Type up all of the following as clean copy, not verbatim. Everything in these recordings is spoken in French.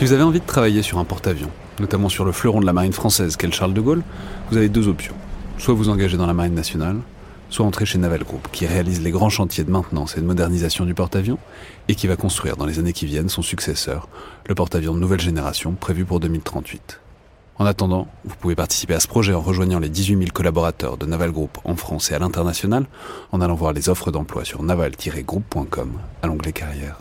Si vous avez envie de travailler sur un porte-avions, notamment sur le fleuron de la marine française qu'est le Charles de Gaulle, vous avez deux options. Soit vous engagez dans la marine nationale, soit entrer chez Naval Group, qui réalise les grands chantiers de maintenance et de modernisation du porte-avions, et qui va construire dans les années qui viennent son successeur, le porte-avions de nouvelle génération prévu pour 2038. En attendant, vous pouvez participer à ce projet en rejoignant les 18 000 collaborateurs de Naval Group en France et à l'international, en allant voir les offres d'emploi sur naval-group.com à l'onglet carrière.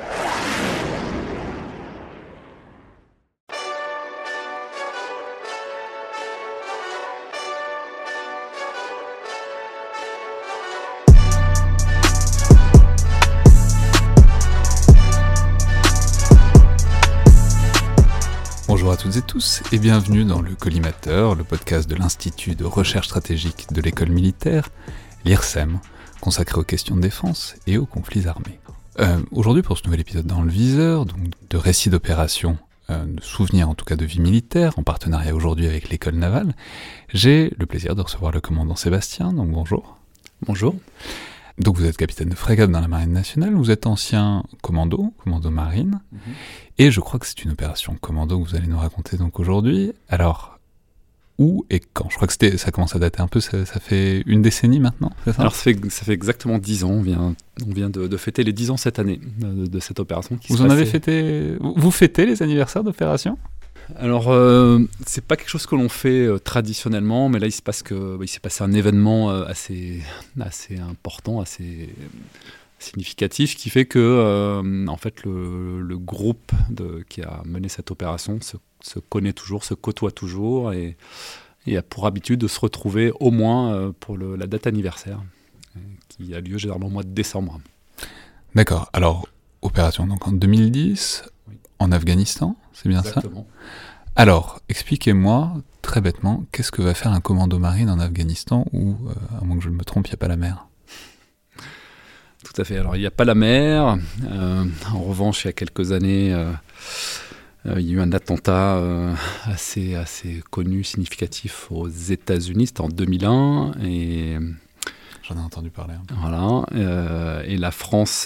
Bonjour à toutes et tous et bienvenue dans le Collimateur, le podcast de l'Institut de recherche stratégique de l'école militaire, l'IRSEM, consacré aux questions de défense et aux conflits armés. Aujourd'hui pour ce nouvel épisode dans le viseur, donc de récits d'opérations, de souvenirs en tout cas de vie militaire, en partenariat aujourd'hui avec l'école navale, j'ai le plaisir de recevoir le commandant Sébastien, donc bonjour. Bonjour. Donc vous êtes capitaine de frégate dans la marine nationale, vous êtes ancien commando marine, et je crois que c'est une opération commando que vous allez nous raconter donc aujourd'hui. Alors, où et quand ? Je crois que ça commence à dater un peu, ça fait une décennie maintenant, c'est ça ? Alors ça fait exactement 10 ans, on vient de fêter les 10 ans cette année de cette opération. Vous fêtez les anniversaires d'opération ? Alors, c'est pas quelque chose que l'on fait traditionnellement, mais là il s'est passé un événement assez important, assez significatif, qui fait que en fait le groupe qui a mené cette opération se connaît toujours, se côtoie toujours et a pour habitude de se retrouver au moins pour la date anniversaire, qui a lieu généralement au mois de décembre. D'accord. Alors, opération donc en 2010, oui. En Afghanistan, c'est bien Exactement. Ça ? Alors, expliquez-moi, très bêtement, qu'est-ce que va faire un commando marine en Afghanistan où, à moins que je ne me trompe, il n'y a pas la mer ? Tout à fait. Alors, il n'y a pas la mer. En revanche, il y a quelques années, il y a eu un attentat assez connu, significatif aux États-Unis. C'était en 2001. Et j'en ai entendu parler. Voilà. Et la France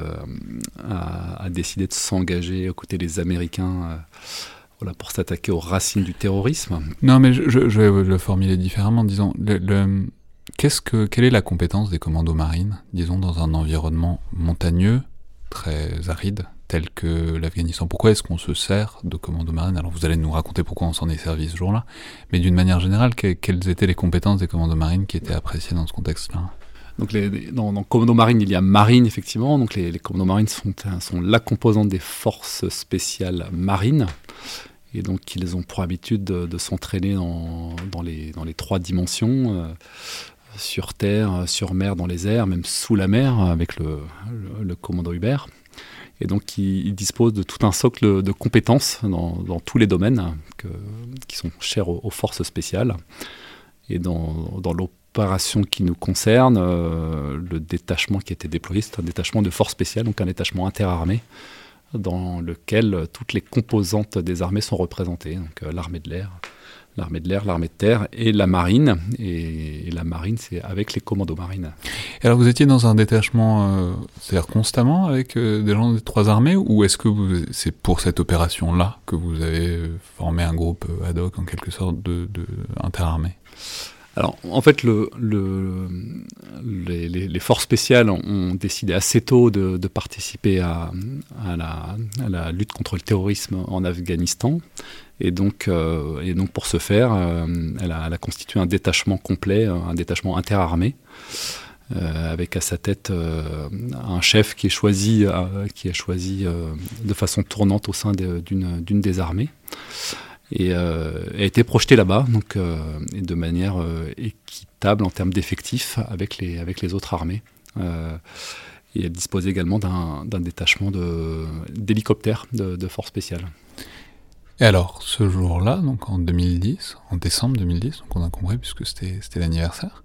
a décidé de s'engager aux côtés des Américains pour s'attaquer aux racines du terrorisme. Non, mais je vais le formuler différemment. Disons, quelle est la compétence des commandos marines, disons, dans un environnement montagneux, très aride, tel que l'Afghanistan ? Pourquoi est-ce qu'on se sert de commandos marines ? Alors, vous allez nous raconter pourquoi on s'en est servi ce jour-là, mais d'une manière générale, quelles étaient les compétences des commandos marines qui étaient appréciées dans ce contexte-là ? Donc dans Commando Marine, il y a Marine, effectivement. Donc les Commandos Marines sont la composante des forces spéciales marines. Et donc, ils ont pour habitude de s'entraîner dans les trois dimensions, sur terre, sur mer, dans les airs, même sous la mer, avec le commando Hubert. Et donc, ils disposent de tout un socle de compétences dans tous les domaines qui sont chers aux forces spéciales. Et dans l'opération qui nous concerne, le détachement qui a été déployé, c'est un détachement de force spéciale, donc un détachement interarmée, dans lequel toutes les composantes des armées sont représentées. Donc l'armée de l'air, l'armée de terre et la marine. Et la marine, c'est avec les commandos marines. Et alors vous étiez dans un détachement, c'est-à-dire constamment avec des gens des trois armées, ou est-ce que c'est pour cette opération-là que vous avez formé un groupe ad hoc, en quelque sorte, de interarmées ? Alors, en fait, les forces spéciales ont décidé assez tôt de participer à la lutte contre le terrorisme en Afghanistan. Et donc pour ce faire, elle a constitué un détachement complet, un détachement interarmé, avec à sa tête un chef qui est choisi de façon tournante au sein d'une des armées. Et a été projeté là-bas, donc et de manière équitable en termes d'effectifs avec les autres armées. Et elle disposait également d'un détachement d'hélicoptères de forces spéciales. Et alors, ce jour-là, donc en décembre 2010, donc on a compris puisque c'était l'anniversaire,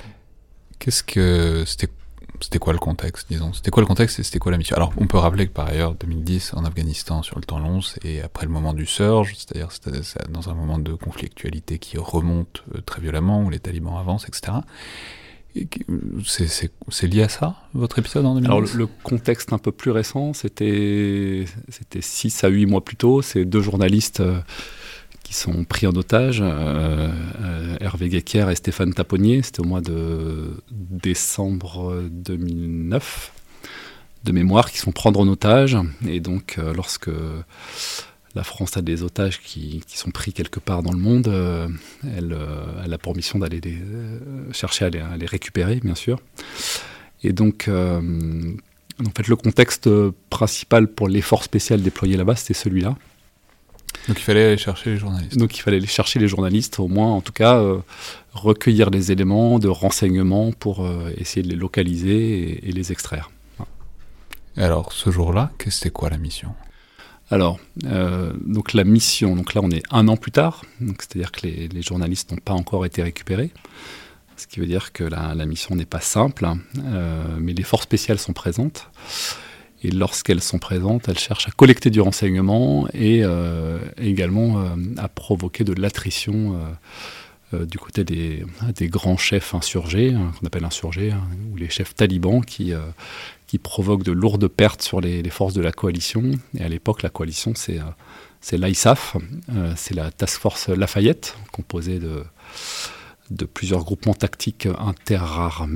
c'était quoi le contexte, disons ? C'était quoi le contexte et c'était quoi la mission ? Alors, on peut rappeler que par ailleurs, 2010, en Afghanistan, sur le temps long, et après le moment du surge, c'est-à-dire dans un moment de conflictualité qui remonte très violemment, où les talibans avancent, etc. C'est lié à ça, votre épisode en 2010 ? Alors le contexte un peu plus récent, c'était 6 à 8 mois plus tôt. C'est 2 journalistes qui sont pris en otage, Hervé Guéquer et Stéphane Taponnier. C'était au mois de décembre 2009, de mémoire, qui se font prendre en otage. Et donc lorsque la France a des otages qui sont pris quelque part dans le monde, elle a pour mission d'aller chercher à les récupérer, bien sûr. Et donc, en fait, le contexte principal pour l'effort spécial déployé là-bas, c'était celui-là. Donc il fallait aller chercher les journalistes. Donc il fallait aller chercher les journalistes, au moins, en tout cas, recueillir les éléments de renseignement pour essayer de les localiser et les extraire. Et alors, ce jour-là, c'était quoi la mission ? Alors, donc la mission, donc là on est 1 an plus tard, donc c'est-à-dire que les journalistes n'ont pas encore été récupérés, ce qui veut dire que la mission n'est pas simple, mais les forces spéciales sont présentes, et lorsqu'elles sont présentes, elles cherchent à collecter du renseignement et également à provoquer de l'attrition du côté des grands chefs insurgés, qu'on appelle insurgés, ou les chefs talibans qui provoquent de lourdes pertes sur les forces de la coalition. Et à l'époque, la coalition, c'est l'ISAF, c'est la Task Force Lafayette, composée de plusieurs groupements tactiques interarmes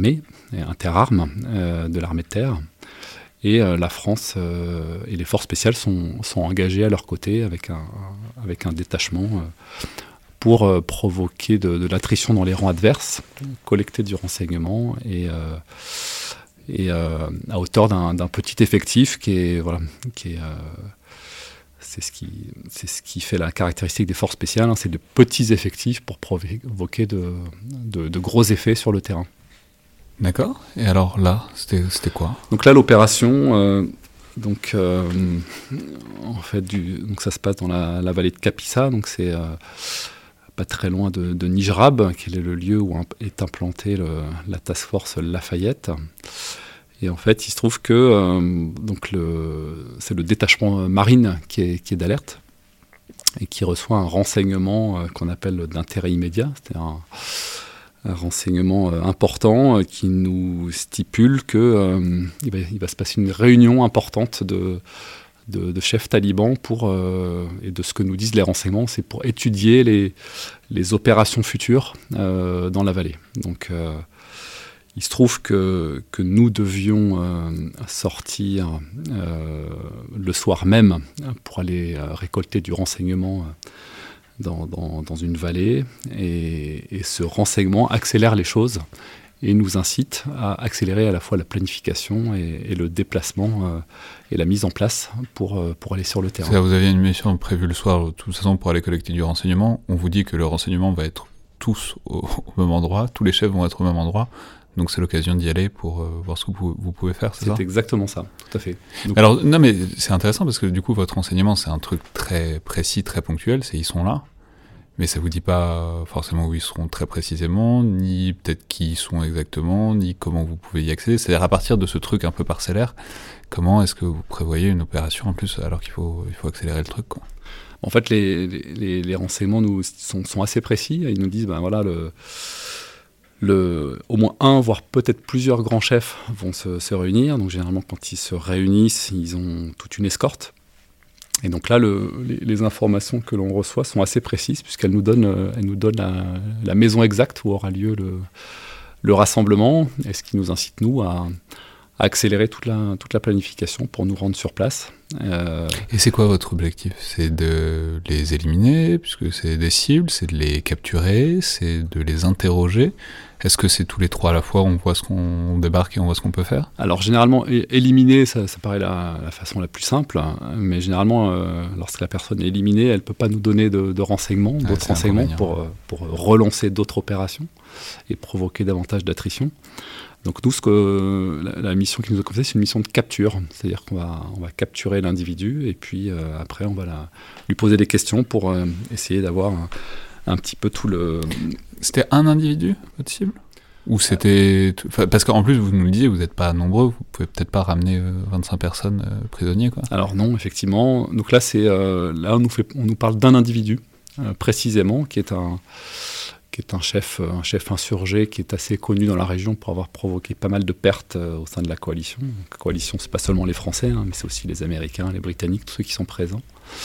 de l'armée de terre. Et la France et les forces spéciales sont engagées à leur côté avec un détachement pour provoquer de l'attrition dans les rangs adverses, collecter du renseignement et à hauteur d'un petit effectif c'est ce qui fait la caractéristique des forces spéciales, c'est de petits effectifs pour provoquer de gros effets sur le terrain. D'accord. Et alors là, c'était quoi ? Donc là, l'opération, donc ça se passe dans la vallée de Kapisa, donc c'est pas très loin de Nijrab, qui est le lieu où est implantée la Task Force Lafayette. Et en fait, il se trouve que c'est le détachement marine qui est d'alerte et qui reçoit un renseignement qu'on appelle d'intérêt immédiat. C'est un renseignement important qui nous stipule qu'il va se passer une réunion importante de chefs talibans et de ce que nous disent les renseignements, c'est pour étudier les opérations futures dans la vallée. Donc il se trouve que nous devions sortir le soir même pour aller récolter du renseignement dans une vallée, et ce renseignement accélère les choses et nous incite à accélérer à la fois la planification et le déplacement et la mise en place pour aller sur le terrain. Vous aviez une mission prévue le soir, de toute façon, pour aller collecter du renseignement. On vous dit que le renseignement va être tous au même endroit, tous les chefs vont être au même endroit. Donc c'est l'occasion d'y aller pour voir ce que vous pouvez faire, c'est ça ? C'est exactement ça, tout à fait. Donc, alors, non mais c'est intéressant parce que du coup, votre renseignement, c'est un truc très précis, très ponctuel, ils sont là. Mais ça vous dit pas forcément où ils seront très précisément, ni peut-être qui ils sont exactement, ni comment vous pouvez y accéder. C'est-à-dire à partir de ce truc un peu parcellaire, comment est-ce que vous prévoyez une opération en plus alors qu'il faut accélérer le truc, quoi ? En fait, les renseignements sont assez précis. Ils nous disent, au moins un, voire peut-être plusieurs grands chefs vont se réunir. Donc généralement, quand ils se réunissent, ils ont toute une escorte. Et donc là, les informations que l'on reçoit sont assez précises, puisqu'elles nous donnent la maison exacte où aura lieu le rassemblement, et ce qui nous incite, nous, à accélérer toute la planification pour nous rendre sur place. Et c'est quoi votre objectif ? C'est de les éliminer, puisque c'est des cibles, c'est de les capturer, c'est de les interroger. Est-ce que c'est tous les trois à la fois, on voit on débarque et on voit ce qu'on peut faire ? Alors généralement, éliminer, ça paraît la façon la plus simple, mais généralement, lorsque la personne est éliminée, elle ne peut pas nous donner de renseignements, d'autres renseignements pour relancer d'autres opérations et provoquer davantage d'attrition. Donc nous, la mission qui nous est confiée, c'est une mission de capture, c'est-à-dire qu'on va capturer l'individu et puis après on va lui poser des questions pour essayer d'avoir un petit peu tout le... C'était un individu, votre cible ? Ou c'était... Parce qu'en plus, vous nous le disiez, vous n'êtes pas nombreux, vous pouvez peut-être pas ramener 25 personnes prisonniers, quoi. Alors non, effectivement. Donc là, on nous parle d'un individu, précisément, qui est qui est un chef insurgé qui est assez connu dans la région pour avoir provoqué pas mal de pertes au sein de la coalition. Donc, la coalition, c'est pas seulement les Français, mais c'est aussi les Américains, les Britanniques, tous ceux qui sont présents.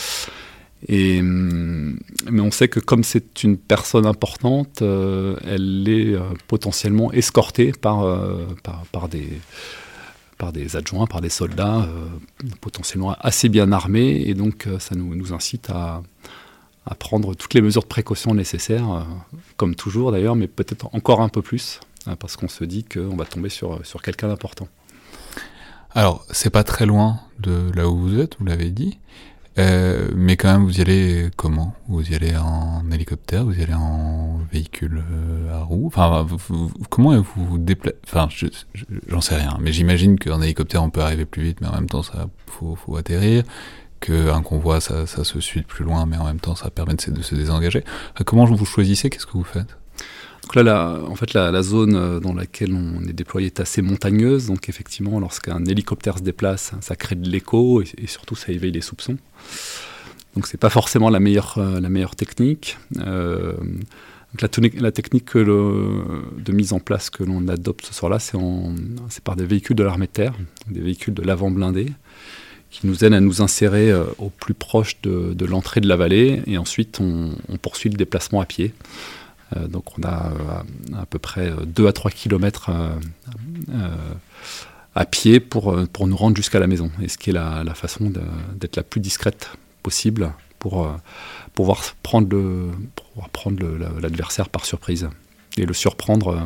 Mais on sait que comme c'est une personne importante, elle est potentiellement escortée par des adjoints, par des soldats potentiellement assez bien armés, et donc ça nous incite à prendre toutes les mesures de précaution nécessaires, comme toujours d'ailleurs, mais peut-être encore un peu plus, parce qu'on se dit qu'on va tomber sur quelqu'un d'important. Alors, c'est pas très loin de là où vous êtes, vous l'avez dit, mais quand même, vous y allez comment ? Vous y allez en hélicoptère, vous y allez en véhicule à roues ? Enfin, comment vous vous déplacez ? Enfin, j'en sais rien, mais j'imagine qu'en hélicoptère, on peut arriver plus vite, mais en même temps, faut atterrir. Qu'un convoi, ça se suit de plus loin, mais en même temps, ça permet de se désengager. Comment vous choisissez ? Qu'est-ce que vous faites ? Donc là, la zone dans laquelle on est déployé est assez montagneuse. Donc effectivement, lorsqu'un hélicoptère se déplace, ça crée de l'écho et surtout, ça éveille les soupçons. Donc c'est pas forcément la meilleure technique. Donc la technique de mise en place que l'on adopte ce soir-là, c'est par des véhicules de l'armée de terre, des véhicules de l'avant blindé, qui nous aident à nous insérer au plus proche de l'entrée de la vallée, et ensuite on poursuit le déplacement à pied. Donc on a à peu près 2 à 3 kilomètres à pied pour nous rendre jusqu'à la maison, et ce qui est la façon d'être la plus discrète possible pour pouvoir prendre l'adversaire par surprise et le surprendre.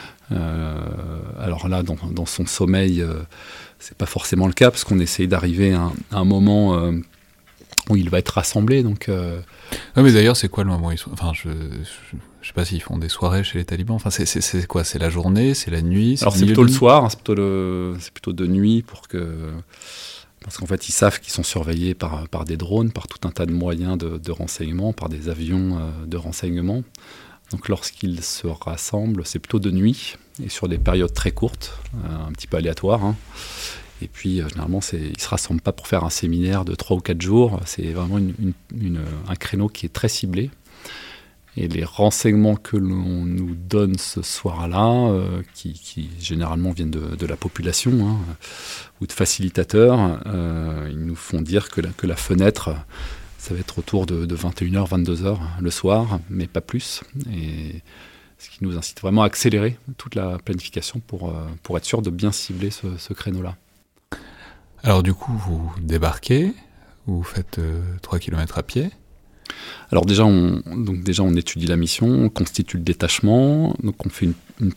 Alors là, dans son sommeil, c'est pas forcément le cas, parce qu'on essaye d'arriver à un moment où il va être rassemblé. Donc, ouais, mais d'ailleurs, c'est quoi le moment ? Enfin, je sais pas s'ils font des soirées chez les talibans. Enfin, c'est quoi ? C'est la journée ? C'est la nuit ? Alors c'est plutôt le soir, c'est plutôt de nuit parce qu'en fait, ils savent qu'ils sont surveillés par des drones, par tout un tas de moyens de renseignement, par des avions de renseignement. Donc lorsqu'ils se rassemblent, c'est plutôt de nuit et sur des périodes très courtes, un petit peu aléatoires. Et puis généralement, ils ne se rassemblent pas pour faire un séminaire de 3 ou 4 jours. C'est vraiment un créneau qui est très ciblé. Et les renseignements que l'on nous donne ce soir-là, qui généralement viennent de la population ou de facilitateurs, ils nous font dire que la fenêtre, ça va être autour de 21h, 22h le soir, mais pas plus. Et ce qui nous incite vraiment à accélérer toute la planification pour être sûr de bien cibler ce créneau-là. Alors du coup, vous débarquez, vous faites 3 km à pied. Alors déjà, on étudie la mission, on constitue le détachement, donc on fait un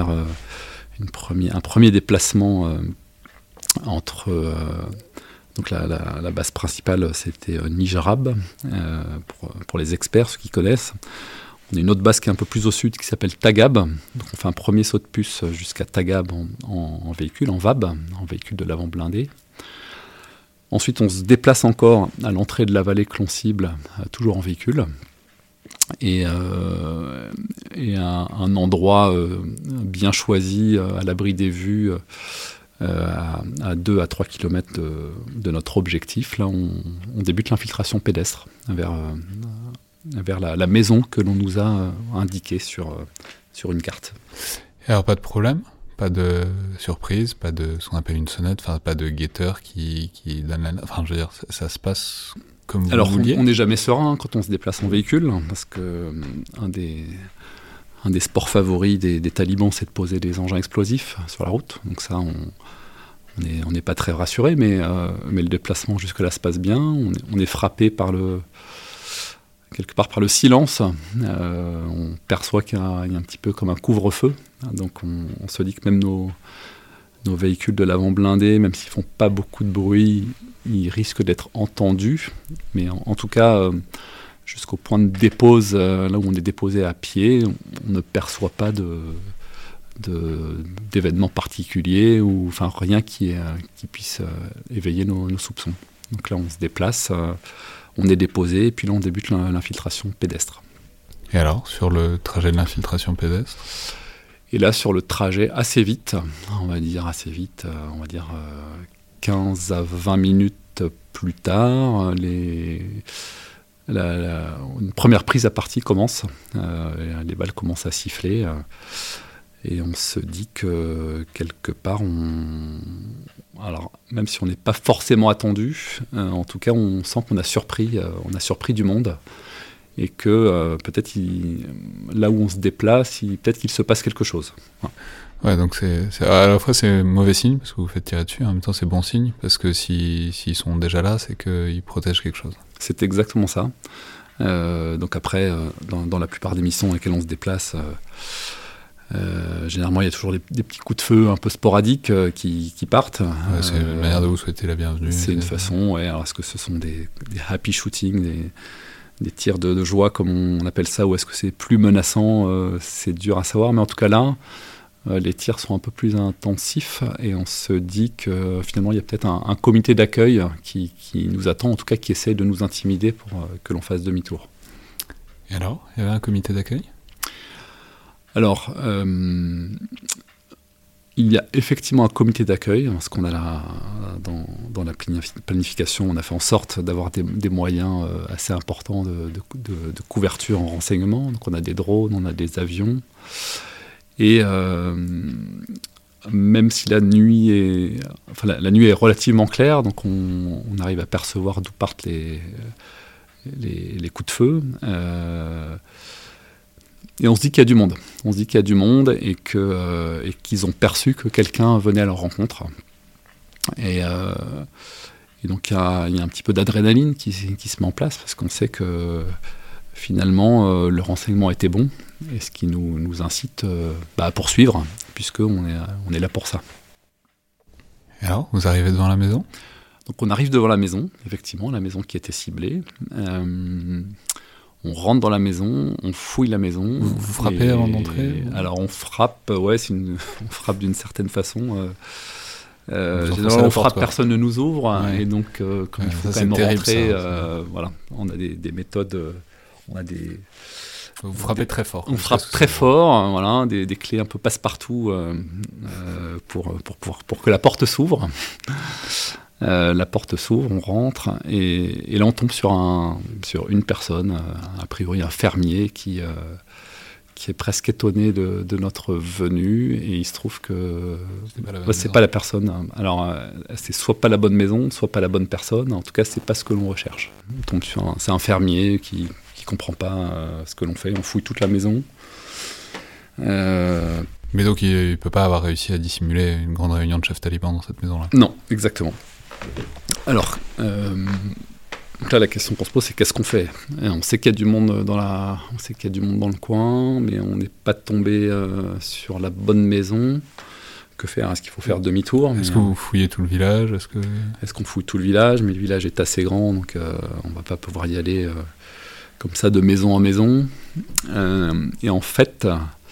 premier déplacement entre... Donc la base principale, c'était Nijarab, pour les experts, ceux qui connaissent. On a une autre base qui est un peu plus au sud, qui s'appelle Tagab. Donc on fait un premier saut de puce jusqu'à Tagab en véhicule, en VAB, en véhicule de l'avant blindé. Ensuite, on se déplace encore à l'entrée de la vallée que l'on cible, toujours en véhicule. Et à un endroit bien choisi, à l'abri des vues, à 2 à 3 km de notre objectif, là, on débute l'infiltration pédestre vers la maison que l'on nous a indiquée sur une carte. Et alors, pas de problème ? Pas de surprise, pas de ce qu'on appelle une sonnette, enfin pas de guetteur qui donne la... Enfin, je veux dire, ça se passe comme vous vouliez. Alors, on n'est jamais serein quand on se déplace en véhicule, parce que un des sports favoris des talibans, c'est de poser des engins explosifs sur la route. Donc ça, on n'est pas très rassuré, mais le déplacement jusque-là se passe bien. On est frappé quelque part par le silence. On perçoit qu'il y a un petit peu comme un couvre-feu. Donc on se dit que même nos véhicules de l'avant blindé, même s'ils font pas beaucoup de bruit, ils risquent d'être entendus. Mais en tout cas, jusqu'au point de dépose, là où on est déposé à pied, on ne perçoit pas d'événements particuliers, ou enfin rien qui puisse éveiller nos soupçons. Donc là, on se déplace, on est déposé, et puis là, on débute l'infiltration pédestre. Et alors, sur le trajet de l'infiltration pédestre ? Et là, sur le trajet, assez vite, on va dire 15 à 20 minutes plus tard, une première prise à partie commence. Les balles commencent à siffler. Et on se dit que quelque part, alors même si on n'est pas forcément attendu, en tout cas on sent qu'on a surpris du monde et que peut-être là où on se déplace, peut-être qu'il se passe quelque chose. Ouais, donc c'est à la fois c'est mauvais signe parce que vous faites tirer dessus, en même temps c'est bon signe parce que s'ils sont déjà là, c'est qu'ils protègent quelque chose. C'est exactement ça. Donc après, dans la plupart des missions dans lesquelles on se déplace, généralement il y a toujours des petits coups de feu un peu sporadiques qui partent. Ouais, c'est une manière de vous souhaiter la bienvenue. C'est une façon, ouais. Alors est-ce que ce sont des happy shooting, des tirs de joie comme on appelle ça, ou est-ce que c'est plus menaçant, c'est dur à savoir, mais en tout cas là, les tirs sont un peu plus intensifs et on se dit que finalement il y a peut-être un comité d'accueil qui nous attend, en tout cas qui essaie de nous intimider pour que l'on fasse demi-tour. Et alors, il y avait un comité d'accueil ? Alors, il y a effectivement un comité d'accueil, parce qu'on a dans la planification, on a fait en sorte d'avoir des moyens assez importants de couverture en renseignement. Donc on a des drones, on a des avions. Et même si la nuit est relativement claire, donc on arrive à percevoir d'où partent les coups de feu. Et on se dit qu'il y a du monde. On se dit qu'il y a du monde et qu'ils ont perçu que quelqu'un venait à leur rencontre. Et donc il y a un petit peu d'adrénaline qui se met en place parce qu'on sait que finalement le renseignement était bon et ce qui nous incite à poursuivre puisqu'on est là pour ça. Et alors, vous arrivez devant la maison ? Donc on arrive devant la maison, effectivement, la maison qui était ciblée. On rentre dans la maison, on fouille la maison. Vous frappez avant d'entrer ? Alors on frappe, on frappe d'une certaine façon. Généralement on frappe, personne ne nous ouvre, ouais. Et donc quand il faut ça, quand même terrible, rentrer, ça. Voilà, on a des méthodes, Vous frappez très fort. On frappe très fort, voilà, des clés un peu passe-partout pour que la porte s'ouvre. La porte s'ouvre, on rentre, et là on tombe sur une personne, a priori un fermier qui est presque étonné de notre venue, et il se trouve que c'est pas la personne. Alors c'est soit pas la bonne maison, soit pas la bonne personne, en tout cas c'est pas ce que l'on recherche. On tombe c'est un fermier qui comprend pas ce que l'on fait, on fouille toute la maison. Mais donc il peut pas avoir réussi à dissimuler une grande réunion de chefs talibans dans cette maison-là. Non, exactement. Alors, donc là, la question qu'on se pose, c'est qu'est-ce qu'on fait ? On sait qu'il y a du monde dans le coin, mais on n'est pas tombé sur la bonne maison. Que faire ? Est-ce qu'il faut faire demi-tour ? Est-ce que vous fouillez tout le village ? Est-ce qu'on fouille tout le village ? Mais le village est assez grand, donc on ne va pas pouvoir y aller comme ça de maison en maison. Et en fait,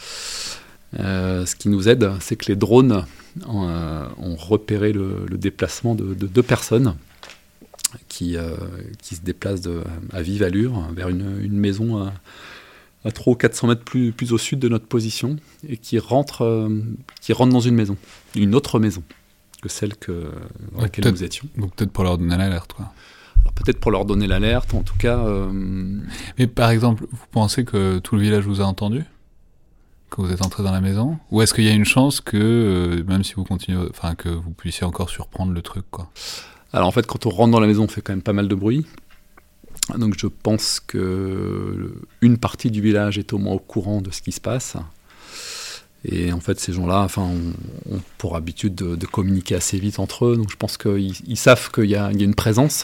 ce qui nous aide, c'est que les drones ont repéré le déplacement de deux personnes qui se déplacent à vive allure vers une maison à 300 ou 400 mètres plus au sud de notre position et qui rentrent dans une autre maison que celle dans laquelle nous étions. Donc peut-être pour leur donner l'alerte, quoi. Alors peut-être pour leur donner l'alerte, en tout cas... Mais par exemple, vous pensez que tout le village vous a entendu ? Que vous êtes entré dans la maison ? Ou est-ce qu'il y a une chance que, même si vous continuez, enfin que vous puissiez encore surprendre le truc, quoi ? Alors en fait, quand on rentre dans la maison, on fait quand même pas mal de bruit. Donc je pense que une partie du village est au moins au courant de ce qui se passe. Et en fait, ces gens-là, ont pour habitude de communiquer assez vite entre eux. Donc je pense qu'ils savent qu'il y a une présence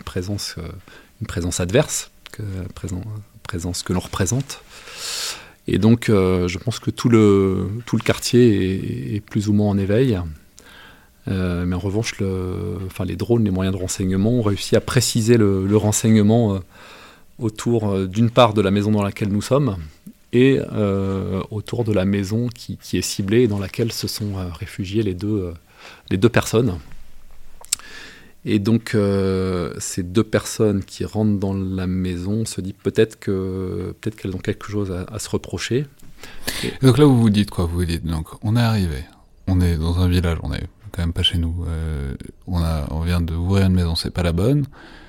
adverse, présence que l'on représente. Et donc, je pense que tout le quartier est plus ou moins en éveil. Mais en revanche, les drones, les moyens de renseignement ont réussi à préciser le renseignement autour d'une part de la maison dans laquelle nous sommes et autour de la maison qui est ciblée et dans laquelle se sont réfugiées les deux personnes. Et donc, ces deux personnes qui rentrent dans la maison se disent peut-être qu'elles ont quelque chose à se reprocher. Et donc là, vous vous dites quoi ? Vous vous dites, donc, on est arrivé, on est dans un village, on est quand même pas chez nous, on vient d'ouvrir une maison, c'est pas la bonne.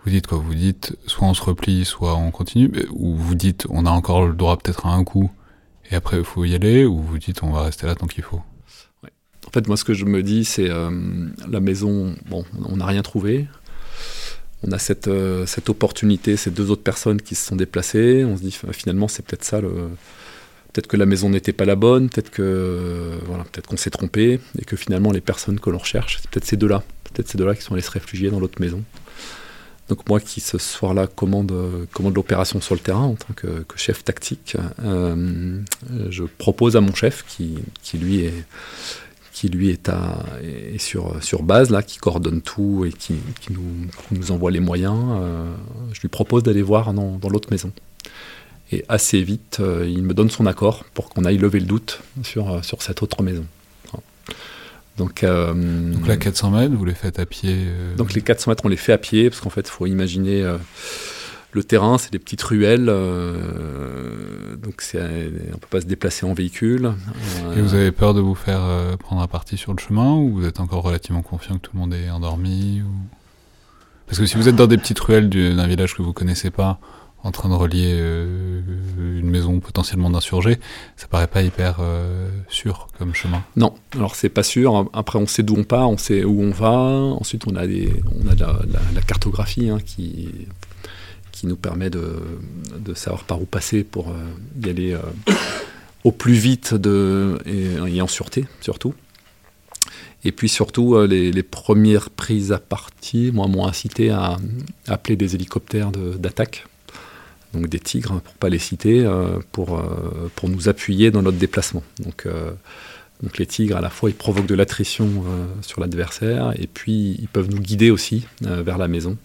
Vous dites quoi? Vous dites soit on se replie, soit on continue, ou vous dites on a encore le droit peut-être à un coup et après il faut y aller, ou vous dites on va rester là tant qu'il faut? Ouais. En fait, moi, ce que je me dis, c'est la maison, bon, on n'a rien trouvé. On a cette opportunité, ces 2 autres personnes qui se sont déplacées. On se dit finalement, c'est peut-être ça. Peut-être que la maison n'était pas la bonne, peut-être qu'on s'est trompé, et que finalement, les personnes que l'on recherche, c'est peut-être ces deux-là. Peut-être ces deux-là qui sont allés se réfugier dans l'autre maison. Donc moi qui ce soir-là commande l'opération sur le terrain en tant que chef tactique, je propose à mon chef qui lui est sur base là, qui coordonne tout et qui nous envoie les moyens. Je lui propose d'aller voir dans l'autre maison. Et assez vite, il me donne son accord pour qu'on aille lever le doute sur cette autre maison. Donc là, 400 mètres, vous les faites à pied Donc les 400 mètres, on les fait à pied, parce qu'en fait, il faut imaginer le terrain, c'est des petites ruelles, donc on ne peut pas se déplacer en véhicule. Et vous avez peur de vous faire prendre à partie sur le chemin, ou vous êtes encore relativement confiant que tout le monde est endormi Parce que si vous êtes dans des petites ruelles d'un village que vous ne connaissez pas, en train de relier une maison potentiellement d'insurgés, ça paraît pas hyper sûr comme chemin. Non, alors c'est pas sûr. Après, on sait d'où on part, on sait où on va. Ensuite, on a la cartographie qui nous permet de savoir par où passer pour y aller au plus vite et en sûreté, surtout. Et puis surtout, les premières prises à partie m'ont incité à appeler des hélicoptères d'attaque. Donc des tigres, pour ne pas les citer, pour nous appuyer dans notre déplacement. Donc les tigres, à la fois, ils provoquent de l'attrition sur l'adversaire, et puis ils peuvent nous guider aussi vers la maison.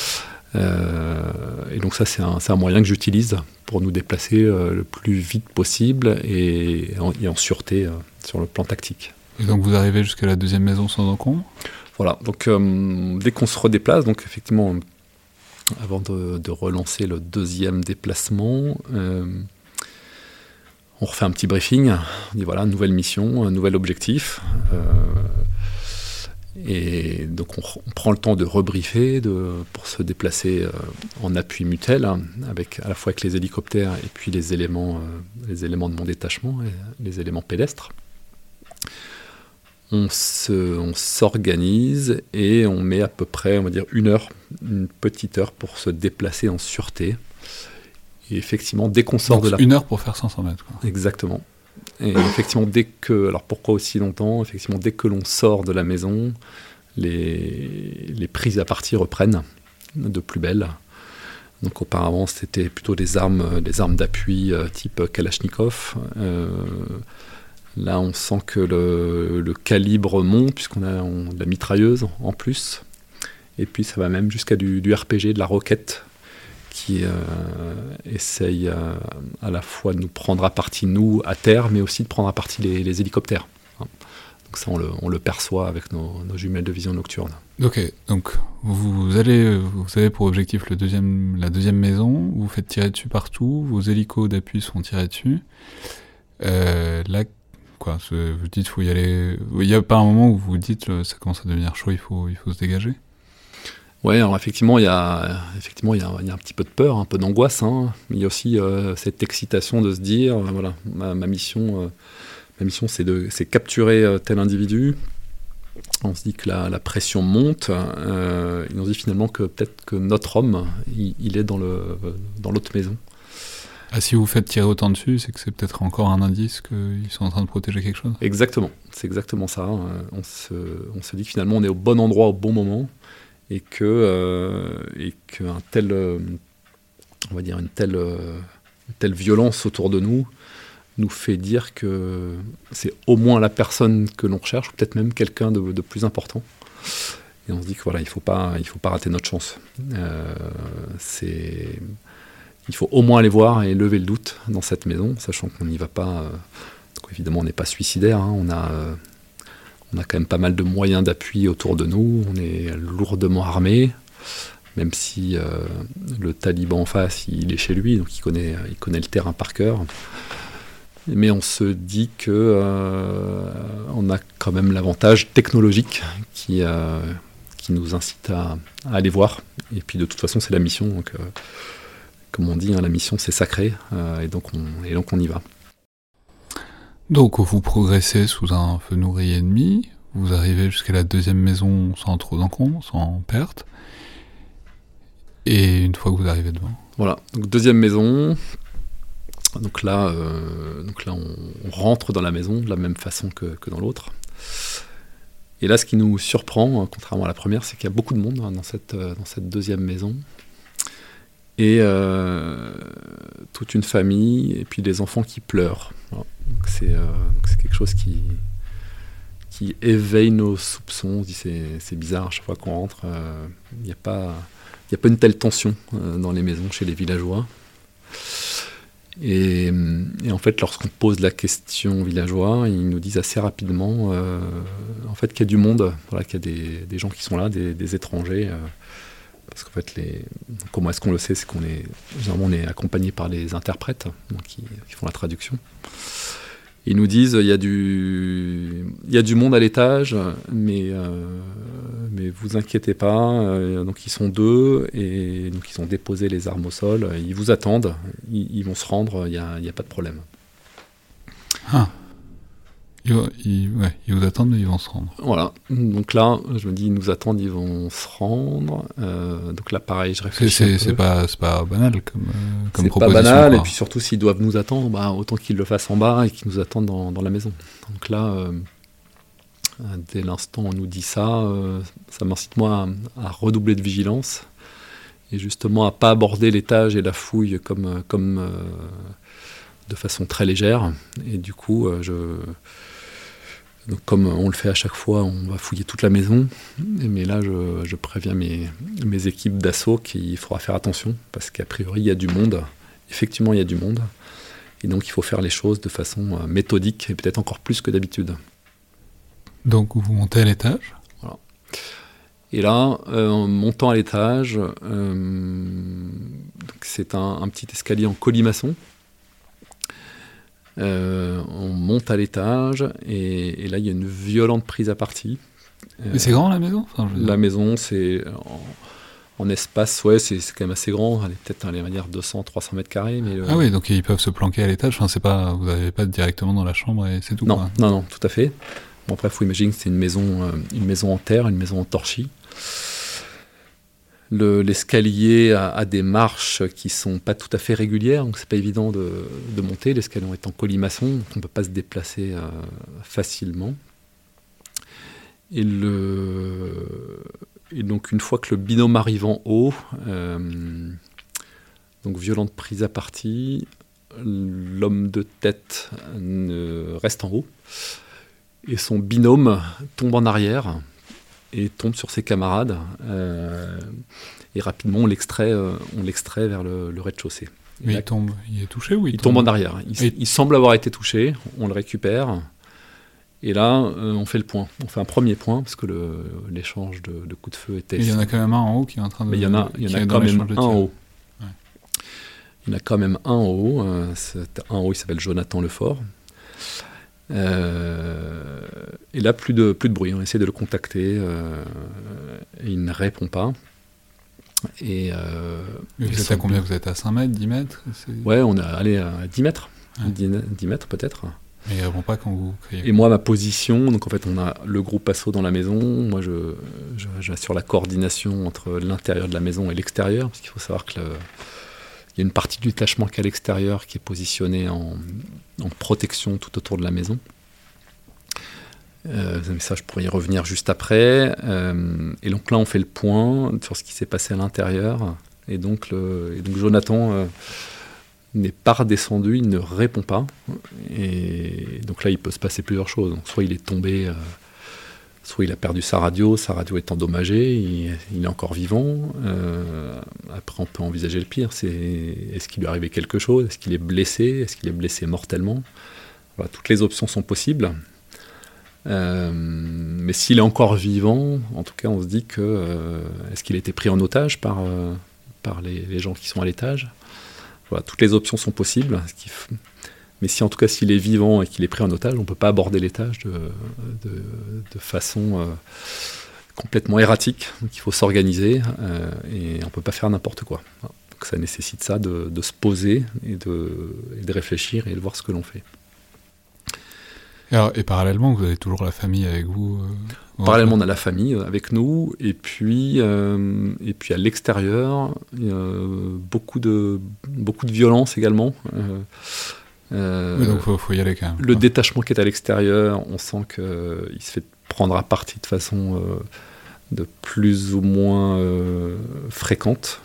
Et donc ça, c'est un moyen que j'utilise pour nous déplacer le plus vite possible et en sûreté sur le plan tactique. Et donc vous arrivez jusqu'à la 2e maison sans encombre ? Voilà, donc dès qu'on se redéplace, donc effectivement... Avant de relancer le 2e déplacement, on refait un petit briefing. On dit voilà, nouvelle mission, un nouvel objectif. Et donc on prend le temps de rebriefer pour se déplacer en appui mutuel, à la fois avec les hélicoptères et puis les éléments de mon détachement, les éléments pédestres. On s'organise et on met à peu près, on va dire, une petite heure pour se déplacer en sûreté. Et effectivement, dès qu'on sort donc, 1 heure pour faire 500 mètres. Quoi. Exactement. Et effectivement, alors pourquoi aussi longtemps ? Effectivement, dès que l'on sort de la maison, les prises à partie reprennent de plus belle. Donc auparavant, c'était plutôt des armes d'appui type Kalachnikov. Là, on sent que le calibre monte, puisqu'on a de la mitrailleuse en plus. Et puis, ça va même jusqu'à du RPG, de la roquette, qui essaye à la fois de nous prendre à partie, nous, à terre, mais aussi de prendre à partie les hélicoptères. Donc ça, on le perçoit avec nos jumelles de vision nocturne. Ok, donc vous avez pour objectif la 2e maison, vous faites tirer dessus partout, vos hélicos d'appui sont tirés dessus. Là, quoi, vous dites faut y aller. Il n'y a pas un moment où vous vous dites ça commence à devenir chaud, il faut se dégager. Ouais, alors effectivement il y a un petit peu de peur, un peu d'angoisse, hein. Mais il y a aussi cette excitation de se dire voilà, ma mission c'est capturer tel individu. On se dit que la pression monte, et on se dit finalement que peut-être que notre homme il est dans l'autre maison. Ah, si vous faites tirer autant dessus, c'est que c'est peut-être encore un indice qu'ils sont en train de protéger quelque chose. Exactement, c'est exactement ça. On se dit que finalement on est au bon endroit au bon moment et qu'un tel, on va dire une telle violence autour de nous fait dire que c'est au moins la personne que l'on recherche, ou peut-être même quelqu'un de plus important. Et on se dit que voilà, il faut pas rater notre chance. Il faut au moins aller voir et lever le doute dans cette maison, sachant qu'on n'y va pas. Donc évidemment, on n'est pas suicidaire. Hein, on a quand même pas mal de moyens d'appui autour de nous. On est lourdement armé, même si le taliban en face, il est chez lui, donc il connaît le terrain par cœur. Mais on se dit que on a quand même l'avantage technologique qui qui nous incite à aller voir. Et puis de toute façon, c'est la mission. Donc, comme on dit, la mission c'est sacré, et donc on y va. Donc vous progressez sous un feu nourri ennemi, vous arrivez jusqu'à la deuxième maison sans trop d'encombre, sans perte, et une fois que vous arrivez devant. Voilà, donc deuxième maison. Donc là, on rentre dans la maison de la même façon que dans l'autre. Et là, ce qui nous surprend, contrairement à la première, c'est qu'il y a beaucoup de monde dans cette deuxième maison. Et toute une famille, et puis des enfants qui pleurent. Voilà. Donc c'est quelque chose qui éveille nos soupçons. On se dit c'est bizarre, à chaque fois qu'on rentre, il n'y a pas une telle tension dans les maisons chez les villageois. Et en fait, lorsqu'on pose la question aux villageois, ils nous disent assez rapidement en fait, qu'il y a du monde, voilà, qu'il y a des gens qui sont là, des étrangers. Parce qu'en fait, comment est-ce qu'on le sait, c'est généralement on est accompagné par les interprètes, donc qui font la traduction. Ils nous disent il y a du monde à l'étage, mais vous inquiétez pas. Donc ils sont 2 et donc ils ont déposé les armes au sol. Ils vous attendent, ils vont se rendre. Il y a pas de problème. Ah. Ils vous attendent, mais ils vont se rendre. Voilà. Donc là, je me dis, ils nous attendent, ils vont se rendre. Donc là, pareil, je réfléchis. C'est pas banal comme c'est proposition. C'est pas banal, quoi. Et puis surtout, s'ils doivent nous attendre, autant qu'ils le fassent en bas et qu'ils nous attendent dans la maison. Donc là, dès l'instant où on nous dit ça m'incite moi à redoubler de vigilance et justement à pas aborder l'étage et la fouille comme de façon très légère. Et du coup, donc, comme on le fait à chaque fois, on va fouiller toute la maison. Mais là, je préviens mes équipes d'assaut qu'il faudra faire attention, parce qu'a priori, il y a du monde. Effectivement, il y a du monde. Et donc, il faut faire les choses de façon méthodique, et peut-être encore plus que d'habitude. Donc, vous montez à l'étage. Voilà. Et là, en montant à l'étage, c'est un petit escalier en colimaçon. On monte à l'étage et là il y a une violente prise à partie. Mais c'est grand la maison ? La maison, c'est en espace, c'est quand même assez grand. Elle est peut-être, on va dire 200-300 mètres carrés. Mais ah oui, donc ils peuvent se planquer à l'étage. Enfin, vous n'avez pas directement dans la chambre et c'est tout. Non, quoi. non, tout à fait. Bon, après, il faut imaginer que c'est une maison en terre, une maison en torchis. L'escalier a des marches qui sont pas tout à fait régulières, donc c'est pas évident de monter. L'escalier est en colimaçon, donc on peut pas se déplacer facilement. Et donc une fois que le binôme arrive en haut, donc violente prise à partie, l'homme de tête reste en haut et son binôme tombe en arrière et tombe sur ses camarades, et rapidement on l'extrait vers le rez-de-chaussée. Mais là, il est touché ou il tombe en arrière. Il semble avoir été touché, on le récupère, et là on fait le point. On fait un premier point, parce que l'échange de coups de feu était... Mais il y en a quand même un en haut qui est en train de... Mais il y en a quand même un en haut. Ouais. Il y en a quand même un en haut. Un en haut, il s'appelle Jonathan Lefort. Et là, plus de bruit. On essaie de le contacter. Et il ne répond pas. Mais vous êtes à combien ? Vous êtes à 5 mètres, 10 mètres ? Ouais, on est allé à 10 mètres. Ouais. 10 mètres peut-être. Mais il ne répond pas quand vous criez. Et moi, ma position, donc en fait, on a le groupe assaut dans la maison. Moi, j'assure la coordination entre l'intérieur de la maison et l'extérieur, parce qu'il faut savoir qu'il y a une partie du détachement qui est à l'extérieur, qui est positionnée en protection tout autour de la maison. Mais ça, je pourrais y revenir juste après. Et donc là, on fait le point sur ce qui s'est passé à l'intérieur. Et donc Jonathan n'est pas redescendu, il ne répond pas. Et donc là, il peut se passer plusieurs choses. Donc, soit il est tombé, soit il a perdu sa radio est endommagée, il est encore vivant. Après, on peut envisager le pire. Est-ce qu'il lui est arrivé quelque chose ? Est-ce qu'il est blessé ? Est-ce qu'il est blessé mortellement ? Voilà, toutes les options sont possibles. Mais s'il est encore vivant, en tout cas, on se dit que est-ce qu'il a été pris en otage par les gens qui sont à l'étage ? Voilà, toutes les options sont possibles. Mais si en tout cas s'il est vivant et qu'il est pris en otage, on ne peut pas aborder l'étage de façon complètement erratique, donc il faut s'organiser et on ne peut pas faire n'importe quoi. Donc ça nécessite ça de se poser et de réfléchir et de voir ce que l'on fait. Et parallèlement, vous avez toujours la famille avec vous Parallèlement, on a la famille avec nous, et puis à l'extérieur, beaucoup de violence également. Oui, donc faut y aller quand même. Le détachement qui est à l'extérieur, on sent qu'il se fait prendre à partie de façon de plus ou moins fréquente.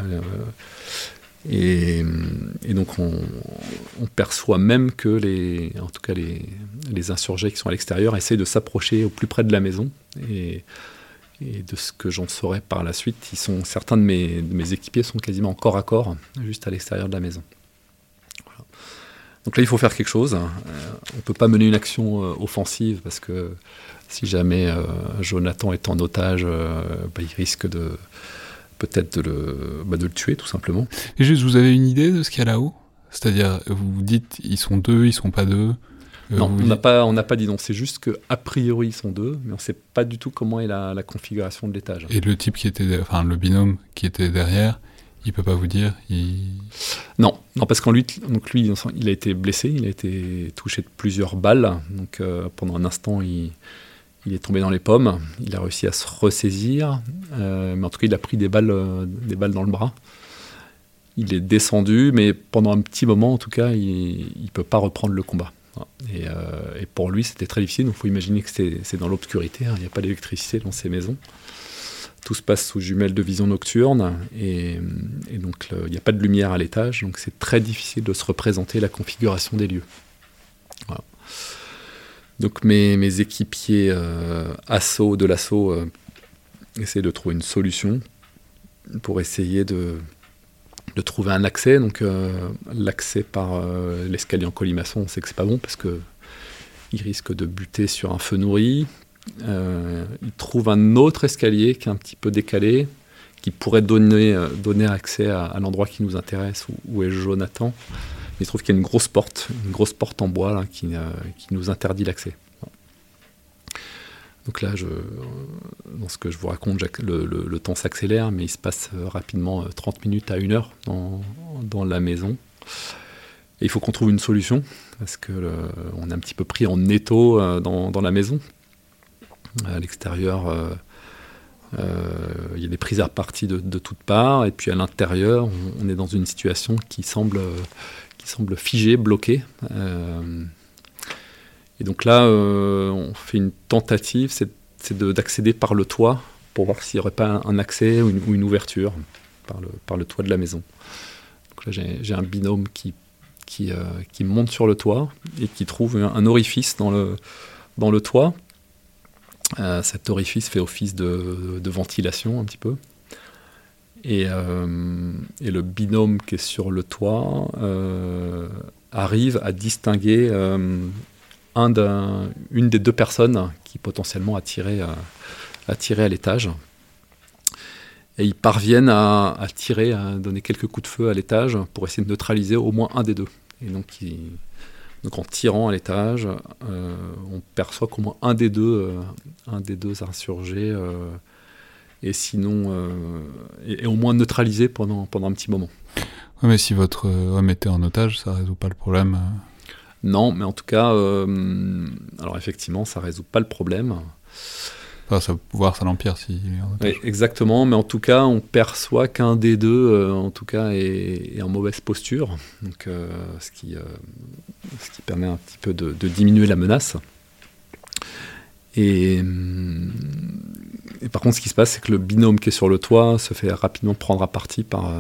Et donc on perçoit même que les insurgés qui sont à l'extérieur essayent de s'approcher au plus près de la maison. Et de ce que j'en saurai par la suite, certains de mes équipiers sont quasiment en corps à corps, juste à l'extérieur de la maison. Voilà. Donc là, il faut faire quelque chose. On ne peut pas mener une action offensive parce que si jamais Jonathan est en otage, il risque peut-être de le tuer, tout simplement. Et juste, vous avez une idée de ce qu'il y a là-haut ? C'est-à-dire, vous vous dites, ils sont 2, ils sont pas 2 ? Non, on n'a pas dit non. C'est juste qu'a priori, ils sont 2, mais on ne sait pas du tout comment est la configuration de l'étage. Et le type le binôme qui était derrière, il peut pas vous dire Non, parce qu'en lui, il a été blessé, il a été touché de plusieurs balles. Donc pendant un instant, il est tombé dans les pommes, il a réussi à se ressaisir, mais en tout cas il a pris des balles dans le bras. Il est descendu, mais pendant un petit moment en tout cas, il ne peut pas reprendre le combat. Et pour lui c'était très difficile, donc il faut imaginer que c'est dans l'obscurité, il n'y a pas d'électricité dans ces maisons. Tout se passe sous jumelles de vision nocturne, et donc il n'y a pas de lumière à l'étage, donc c'est très difficile de se représenter la configuration des lieux. Voilà. Donc mes équipiers de l'assaut essaient de trouver une solution pour essayer de trouver un accès. Donc l'accès par l'escalier en colimaçon, on sait que c'est pas bon parce que il risque de buter sur un feu nourri. Ils trouvent un autre escalier qui est un petit peu décalé, qui pourrait donner accès à l'endroit qui nous intéresse, où est Jonathan. Il se trouve qu'il y a une grosse porte en bois là, qui nous interdit l'accès. Donc là, dans ce que je vous raconte, le temps s'accélère, mais il se passe rapidement 30 minutes à 1 heure dans la maison. Et il faut qu'on trouve une solution, parce qu'on est un petit peu pris en étau dans la maison. À l'extérieur, il y a des prises à repartie de toutes parts, et puis à l'intérieur, on est dans une situation qui semble figée, bloquée. Et donc là, on fait une tentative, c'est d'accéder par le toit pour voir s'il n'y aurait pas un accès ou une ouverture par le toit de la maison. Donc là, j'ai un binôme qui monte sur le toit et qui trouve un orifice dans le toit. Cet orifice fait office de ventilation un petit peu. Et le binôme qui est sur le toit arrive à distinguer une des 2 personnes qui potentiellement a tiré à l'étage. Et ils parviennent à donner quelques coups de feu à l'étage pour essayer de neutraliser au moins un des 2. Et donc en tirant à l'étage, on perçoit qu'au moins un des deux insurgés est sinon est au moins neutralisé pendant un petit moment. Oui, mais si votre homme était en otage, ça résout pas le problème. Non, mais en tout cas, alors effectivement, ça résout pas le problème. Enfin, ça l'empire si. Oui, exactement, mais en tout cas, on perçoit qu'un des 2, en tout cas, est en mauvaise posture, donc ce qui permet un petit peu de diminuer la menace. Et par contre, ce qui se passe, c'est que le binôme qui est sur le toit se fait rapidement prendre à partie par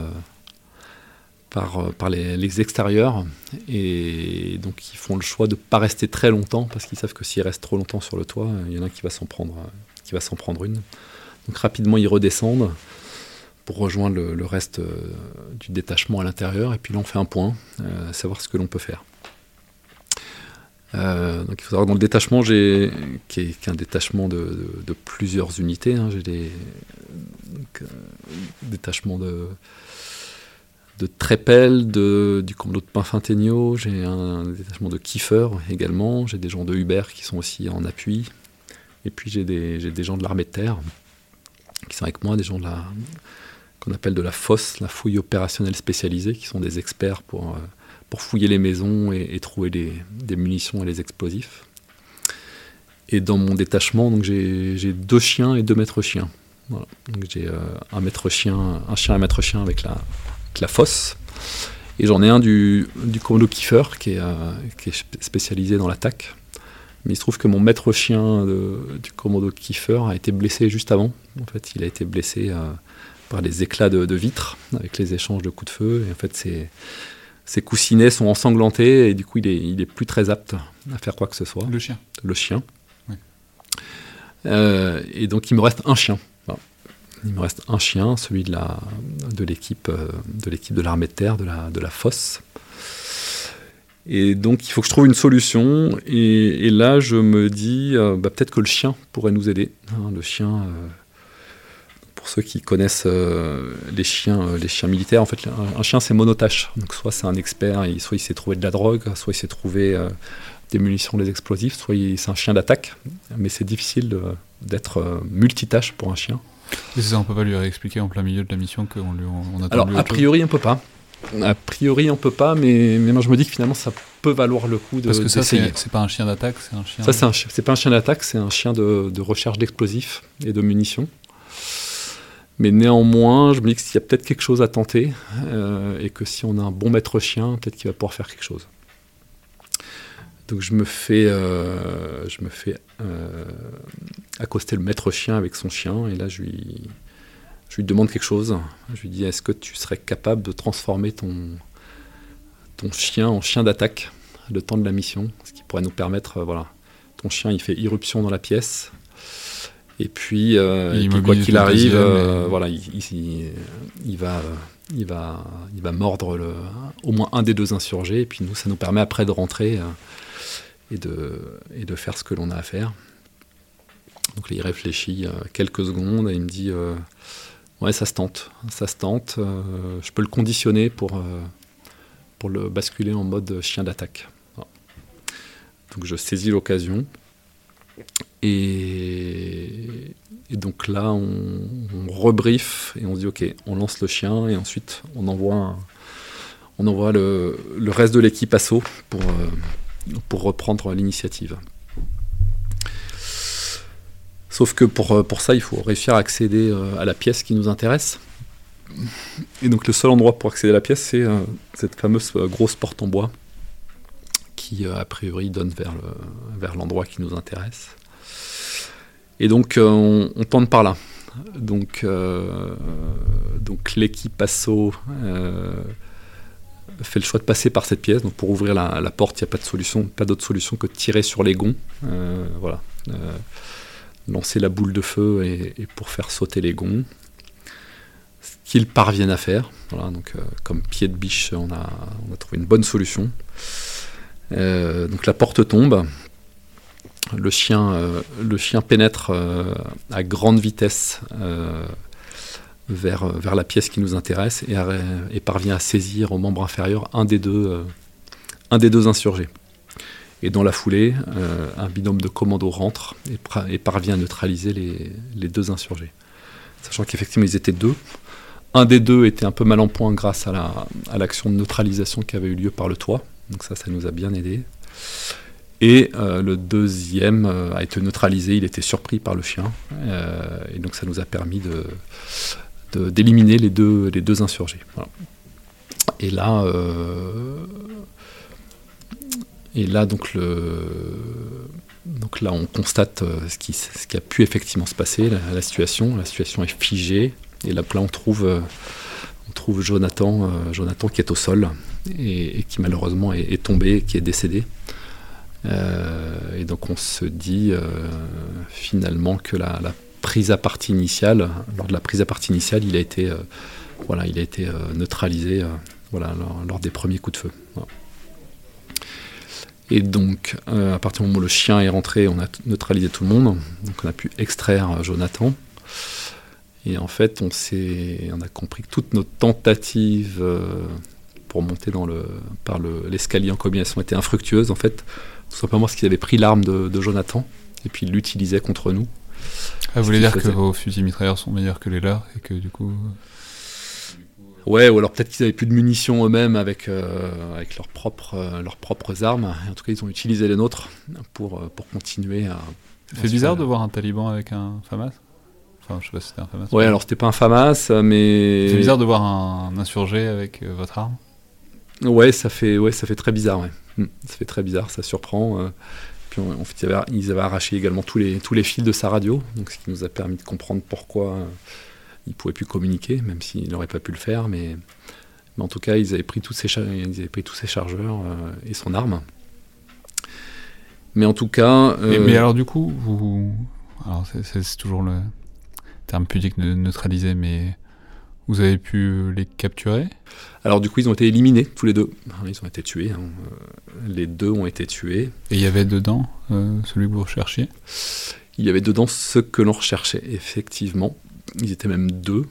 les extérieurs, et donc ils font le choix de ne pas rester très longtemps parce qu'ils savent que s'ils restent trop longtemps sur le toit, il y en a un qui va s'en prendre une. Donc rapidement ils redescendent pour rejoindre le reste du détachement à l'intérieur, et puis là on fait un point, savoir ce que l'on peut faire. Donc il faut savoir que dans le détachement, qui est un détachement de plusieurs unités, j'ai des détachements de Trépel, du commando de Pinfintegno, j'ai un détachement de Kiefer également, j'ai des gens de Hubert qui sont aussi en appui, et puis j'ai des gens de l'armée de terre. qui sont avec moi, des gens qu'on appelle de la FOS, la fouille opérationnelle spécialisée, qui sont des experts pour fouiller les maisons et trouver des munitions et les explosifs. Et dans mon détachement, donc j'ai 2 chiens et 2 maîtres chiens. Voilà. Donc j'ai un chien et un maître chien avec la FOS. Et j'en ai un du commando Kiefer qui est spécialisé dans l'attaque. Mais il se trouve que mon maître chien du commando Kiefer a été blessé juste avant. En fait, il a été blessé par les éclats de vitres avec les échanges de coups de feu. Et en fait, ses coussinets sont ensanglantés et du coup, il est plus très apte à faire quoi que ce soit. Le chien. Le chien. Oui. Et donc, il me reste un chien. Voilà. Il me reste un chien, celui de l'équipe de l'armée de terre, de la FOS. Et donc, il faut que je trouve une solution. Et là, je me dis, peut-être que le chien pourrait nous aider. Le chien, pour ceux qui connaissent les chiens militaires, en fait, un chien, c'est monotâche. Donc, soit c'est un expert, soit il sait trouver de la drogue, soit il sait trouver des munitions, des explosifs, soit c'est un chien d'attaque. Mais c'est difficile d'être multitâche pour un chien. Et ça, on peut pas lui réexpliquer en plein milieu de la mission qu'on attend. Alors, a priori, on peut pas. Mais moi je me dis que finalement ça peut valoir le coup parce que ça d'essayer. c'est pas un chien d'attaque, c'est un chien. Ça c'est pas un chien d'attaque, c'est un chien de recherche d'explosifs et de munitions. Mais néanmoins, je me dis que s'il y a peut-être quelque chose à tenter et que si on a un bon maître chien, peut-être qu'il va pouvoir faire quelque chose. Donc je me fais accoster le maître chien avec son chien et là je lui demande quelque chose. Je lui dis, est-ce que tu serais capable de transformer ton chien en chien d'attaque le temps de la mission, ce qui pourrait nous permettre, ton chien il fait irruption dans la pièce et puis quoi qu'il arrive, il va mordre au moins un des 2 insurgés et puis nous ça nous permet après de rentrer et de faire ce que l'on a à faire. Donc là, il réfléchit quelques secondes et il me dit ouais, ça se tente. Je peux le conditionner pour le basculer en mode chien d'attaque. Voilà. Donc je saisis l'occasion. Et donc là, on rebriefe et on se dit ok, on lance le chien et ensuite on envoie le reste de l'équipe assaut pour reprendre l'initiative. Sauf que pour ça, il faut réussir à accéder à la pièce qui nous intéresse. Et donc le seul endroit pour accéder à la pièce, c'est cette fameuse grosse porte en bois qui, a priori, donne vers l'endroit qui nous intéresse. Et donc on tente par là. Donc l'équipe assaut fait le choix de passer par cette pièce. Donc pour ouvrir la porte, il n'y a pas d'autre solution que de tirer sur les gonds. Lancer la boule de feu et pour faire sauter les gonds. Ce qu'ils parviennent à faire. Voilà, donc, comme pied de biche, on a trouvé une bonne solution. Donc la porte tombe. Le chien pénètre à grande vitesse vers la pièce qui nous intéresse et parvient à saisir au membre inférieur un des deux insurgés. Et dans la foulée, un binôme de commando rentre et parvient à neutraliser les 2 insurgés. Sachant qu'effectivement, ils étaient 2. Un des 2 était un peu mal en point grâce à l'action de neutralisation qui avait eu lieu par le toit. Donc ça nous a bien aidé. Et le 2e a été neutralisé, il était surpris par le chien. Et donc ça nous a permis d'éliminer les deux insurgés. Voilà. Et là, donc là, on constate ce qui a pu effectivement se passer, la situation. La situation est figée. Et là on trouve Jonathan qui est au sol et qui malheureusement est tombé, qui est décédé. Et donc on se dit finalement que la prise à partie initiale, lors de la prise à partie initiale, il a été neutralisé lors des premiers coups de feu. Voilà. Et donc, à partir du moment où le chien est rentré, on a neutralisé tout le monde. Donc on a pu extraire Jonathan. Et en fait, on a compris que toutes nos tentatives pour monter par l'escalier en combinaison étaient infructueuses. En fait, tout simplement parce qu'ils avaient pris l'arme de Jonathan et puis ils l'utilisaient contre nous. Vous voulez dire que vos fusils mitrailleurs sont meilleurs que les leurs et que du coup... Ouais, ou alors peut-être qu'ils avaient plus de munitions eux-mêmes avec leurs propres armes. Et en tout cas, ils ont utilisé les nôtres pour continuer à... C'est bizarre de voir un taliban avec un FAMAS. Enfin, je sais pas si c'était un FAMAS. Ouais, alors c'était pas un FAMAS, mais... C'est bizarre de voir un insurgé avec votre arme. Ouais, ça fait très bizarre, ouais. Ça fait très bizarre, ça surprend. Puis en fait, ils avaient arraché également tous les fils de sa radio, donc ce qui nous a permis de comprendre pourquoi il ne pouvait plus communiquer, même s'il n'aurait pas pu le faire. Mais en tout cas, ils avaient pris tous ses chargeurs et son arme. Mais en tout cas... Mais alors du coup, alors c'est toujours le terme pudique de neutraliser, mais vous avez pu les capturer ? Alors du coup, ils ont été éliminés, tous les deux. Ils ont été tués. Les deux ont été tués. Et il y avait dedans celui que vous recherchiez ? Il y avait dedans ceux que l'on recherchait, effectivement. Ils étaient même deux.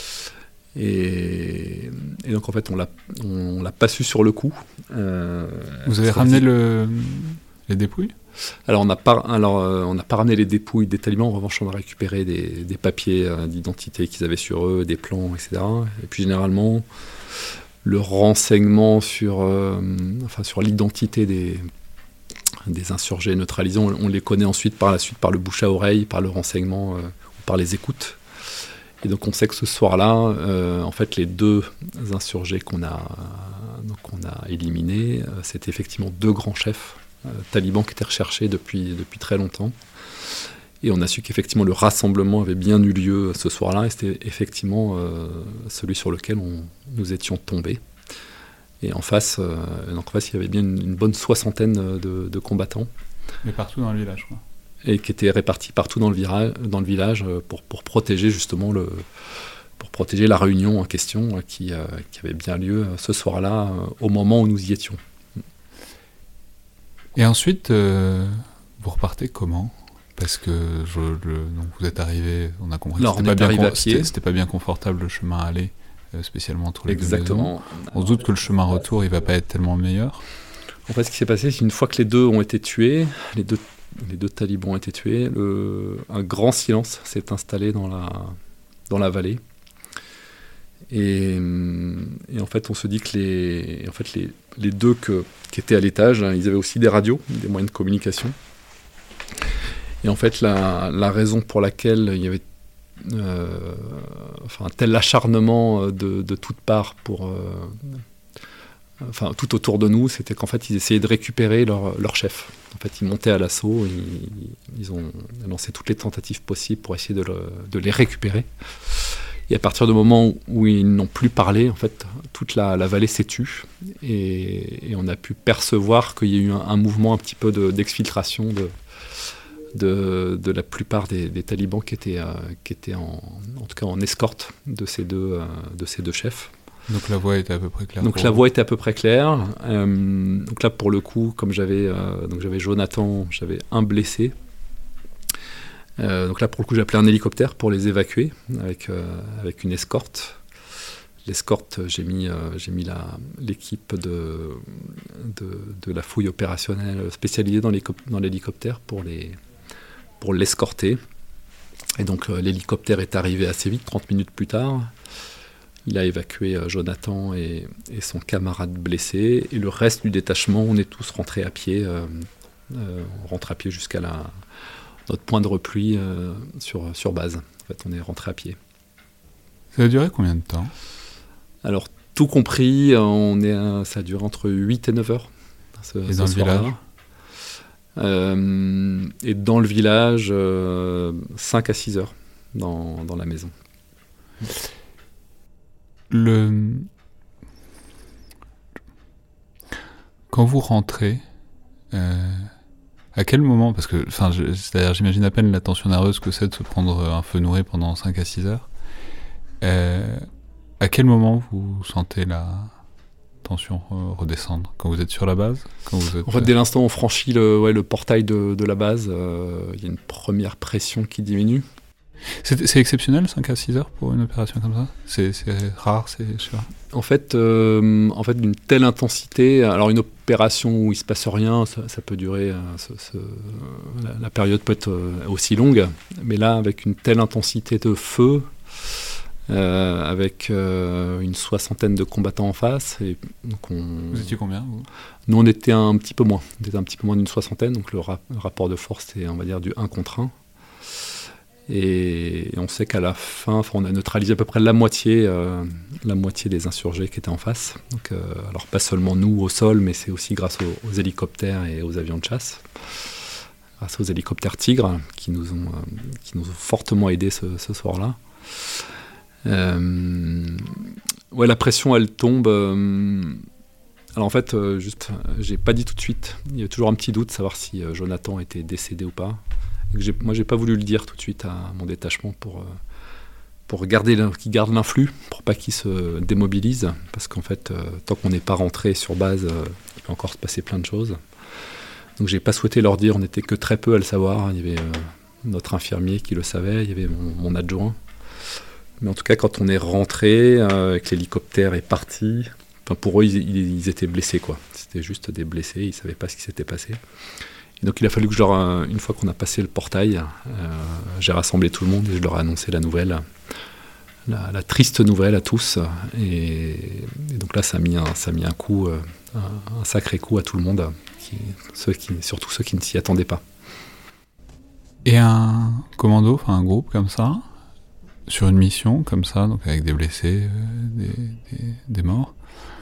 Et donc en fait, on l'a pas su sur le coup. Vous avez ramené les dépouilles ? Alors on n'a pas ramené les dépouilles des talibans. En revanche, on a récupéré des papiers d'identité qu'ils avaient sur eux, des plans, etc. Et puis généralement, le renseignement sur l'identité des insurgés neutralisés, on les connaît ensuite par la suite par le bouche à oreille, par le renseignement, ou par les écoutes. Et donc on sait que ce soir-là, en fait, les deux insurgés qu'on a éliminés, c'était effectivement deux grands chefs talibans qui étaient recherchés depuis très longtemps. Et on a su qu'effectivement le rassemblement avait bien eu lieu ce soir-là, et c'était effectivement celui sur lequel nous étions tombés. Et en face, il y avait bien une bonne soixantaine de combattants. Mais partout dans le village, quoi. Et qui étaient répartis partout dans le village pour protéger justement la réunion en question qui avait bien lieu ce soir-là, au moment où nous y étions. Et ensuite, vous repartez comment ? Parce que donc vous êtes arrivé, on a compris que c'était pas bien confortable le chemin à aller, spécialement entre les deux maisons. Exactement. On se doute que le chemin retour, il va pas être tellement meilleur. En fait, ce qui s'est passé, c'est qu'une fois que les deux ont été tués, les deux talibans ont été tués, un grand silence s'est installé dans la vallée. Et en fait, on se dit que les deux qui étaient à l'étage, ils avaient aussi des radios, des moyens de communication. Et en fait, la raison pour laquelle il y avait un tel acharnement de toutes parts tout autour de nous, c'était qu'en fait, ils essayaient de récupérer leur chef. En fait, ils montaient à l'assaut, ils ont lancé toutes les tentatives possibles pour essayer de les récupérer. Et à partir du moment où ils n'ont plus parlé, en fait, toute la vallée s'est tue. Et on a pu percevoir qu'il y a eu un mouvement un petit peu d'exfiltration de la plupart des talibans qui étaient en tout cas en escorte de ces deux chefs. Donc la voie était à peu près claire. Donc la voie était à peu près claire. Donc là, pour le coup, comme j'avais Jonathan, j'avais un blessé. Donc là, pour le coup, j'ai appelé un hélicoptère pour les évacuer avec une escorte. L'escorte, j'ai mis l'équipe de la fouille opérationnelle spécialisée dans l'hélicoptère pour l'escorter. Et donc l'hélicoptère est arrivé assez vite, 30 minutes plus tard. Il a évacué Jonathan et son camarade blessé. Et le reste du détachement, on est tous rentrés à pied. On rentre à pied jusqu'à notre point de repli sur base. En fait, on est rentré à pied. Ça a duré combien de temps ? Alors, tout compris, ça a duré entre 8 et 9 heures. Et dans le village ? Et dans le village, 5 à 6 heures dans la maison. Quand vous rentrez, à quel moment, parce que c'est-à-dire, j'imagine à peine la tension nerveuse que c'est de se prendre un feu nourri pendant 5 à 6 heures. À quel moment vous sentez la tension redescendre ? Quand vous êtes sur la base ? En fait, dès l'instant où on franchit le portail de la base, il y a une première pression qui diminue. C'est exceptionnel, 5 à 6 heures pour une opération comme ça? C'est rare, je sais pas. En fait, d'une telle intensité, alors une opération où il se passe rien, ça peut durer, la période peut être aussi longue, mais là, avec une telle intensité de feu, avec une 60aine de combattants en face. Et donc Vous étiez combien, vous? Nous, on était un petit peu moins. On était un petit peu moins d'une 60aine, donc le rapport de force, c'est, on va dire, du 1 contre 1. Et on sait qu'à la fin, on a neutralisé à peu près la moitié des insurgés qui étaient en face. Donc, alors pas seulement nous au sol, mais c'est aussi grâce aux hélicoptères et aux avions de chasse. Grâce aux hélicoptères Tigre qui nous ont fortement aidés ce soir-là. Ouais, la pression, elle tombe. Alors en fait, j'ai pas dit tout de suite. Il y a toujours un petit doute de savoir si Jonathan était décédé ou pas. Moi, j'ai pas voulu le dire tout de suite à mon détachement pour qu'il garde l'influx, pour pas qu'il se démobilise, parce qu'en fait, tant qu'on n'est pas rentré sur base, il peut encore se passer plein de choses. Donc j'ai pas souhaité leur dire, on n'était que très peu à le savoir. Il y avait notre infirmier qui le savait, il y avait mon adjoint. Mais en tout cas, quand on est rentré, que l'hélicoptère est parti, pour eux, ils étaient blessés, quoi. C'était juste des blessés, ils savaient pas ce qui s'était passé. Et donc il a fallu que une fois qu'on a passé le portail, j'ai rassemblé tout le monde et je leur ai annoncé la nouvelle, la triste nouvelle à tous. Et donc là, ça a mis un coup, un sacré coup à tout le monde, surtout ceux qui ne s'y attendaient pas. Et un commando, enfin un groupe comme ça, sur une mission comme ça, donc avec des blessés, des morts,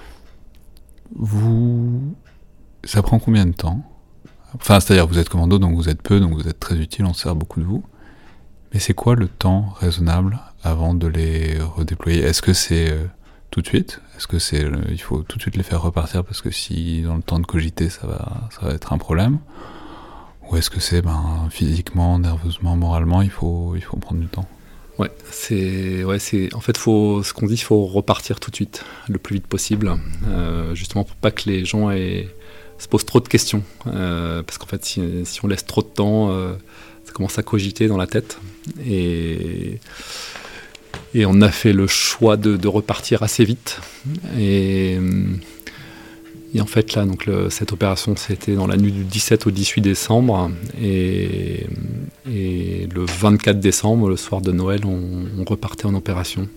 ça prend combien de temps? Enfin, c'est-à-dire, vous êtes commando, donc vous êtes peu, donc vous êtes très utile, on se sert beaucoup de vous. Mais c'est quoi le temps raisonnable avant de les redéployer? Est-ce que c'est tout de suite? Est-ce que il faut tout de suite les faire repartir parce que si dans le temps de cogiter, ça va être un problème? Ou est-ce que c'est physiquement, nerveusement, moralement, il faut prendre du temps? Ouais, en fait, ce qu'on dit, il faut repartir tout de suite, le plus vite possible, justement pour pas que les gens se posent trop de questions, parce qu'en fait, si on laisse trop de temps, ça commence à cogiter dans la tête, et on a fait le choix de repartir assez vite, et en fait là, donc cette opération, c'était dans la nuit du 17 au 18 décembre, et le 24 décembre, le soir de Noël, on repartait en opération.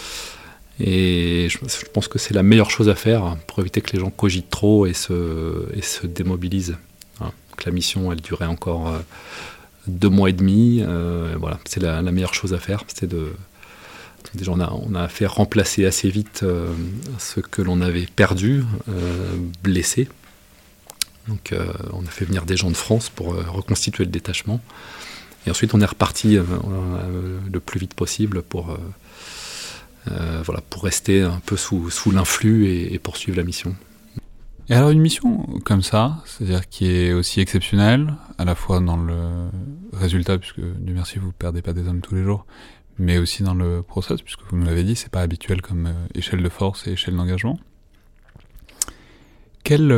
Et je pense que c'est la meilleure chose à faire pour éviter que les gens cogitent trop et se démobilisent. Voilà. Donc la mission, elle durait encore 2 mois et demi. Voilà, c'est la meilleure chose à faire. Déjà, on a fait remplacer assez vite ce que l'on avait perdu, blessé. Donc on a fait venir des gens de France pour reconstituer le détachement. Et ensuite, on est reparti le plus vite possible pour rester un peu sous l'influx et poursuivre la mission. Et alors une mission comme ça, c'est-à-dire qui est aussi exceptionnelle, à la fois dans le résultat, puisque Dieu merci vous ne perdez pas des hommes tous les jours, mais aussi dans le process, puisque vous nous l'avez dit, c'est pas habituel comme échelle de force et échelle d'engagement. Quel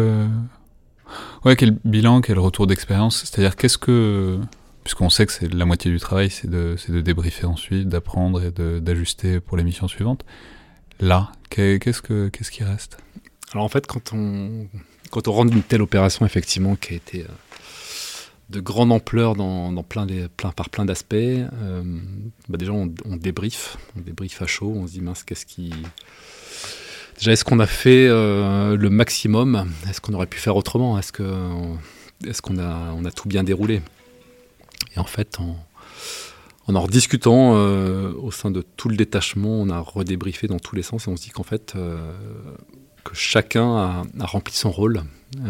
bilan, quel retour d'expérience, c'est-à-dire puisqu'on sait que c'est la moitié du travail, c'est de débriefer ensuite, d'apprendre et d'ajuster pour les missions suivantes. Là, qu'est-ce qui reste? Alors en fait, quand on rentre d'une telle opération, effectivement, qui a été de grande ampleur par plein d'aspects, déjà on débriefe à chaud, on se dit mince, déjà, est-ce qu'on a fait le maximum? Est-ce qu'on aurait pu faire autrement? Est-ce qu'on a tout bien déroulé? Et en fait, en rediscutant au sein de tout le détachement, on a redébriefé dans tous les sens et on se dit qu'en fait, que chacun a rempli son rôle,